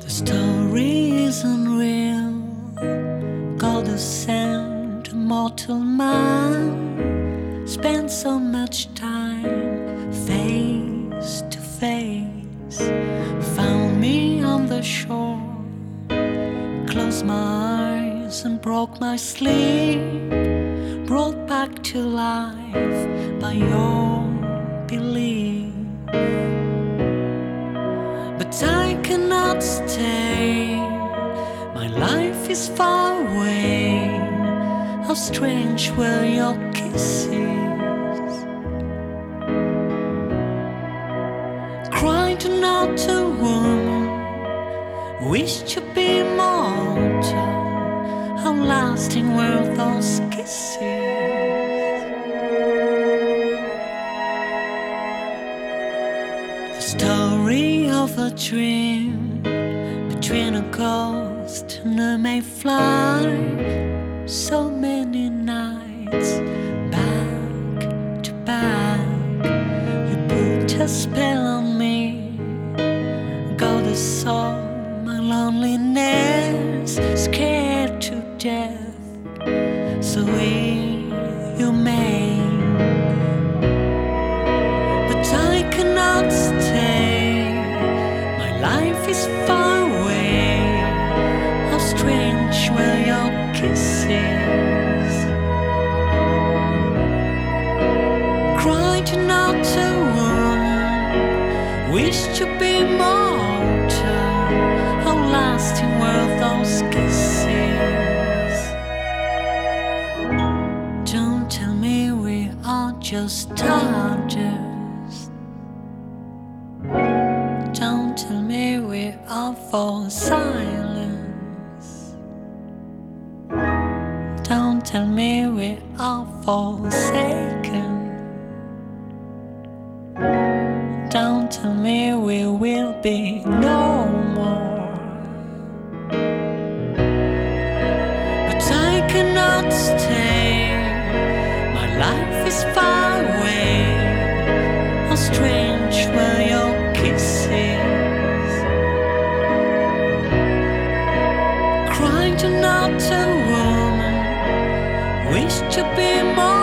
Story isn't real. God who sent a mortal man spent so much time face to face. Found me on the shore, closed my eyes and broke my sleep. Brought back to life by your belief. But I cannot stay, my life is far away. How strange were your kisses. Cried to not a woman, wished to be mortal. How lasting were those kisses. The story of a dream between a ghost and a mayfly. So many nights back to back, you put a spell on me. God who saw my loneliness, scared to death, so you made. But I cannot stay, my life is far away. How strange were your kisses. Cried to not a woman, wished to be mortal. How lasting were those kisses. Don't tell me we are just stardust. Don't tell me we are for silence. Don't tell me we are forsaken. Don't tell me we will be no more. But I cannot stay, my life is far away. How strange were your kisses. Crying to not a woman, wished to be more.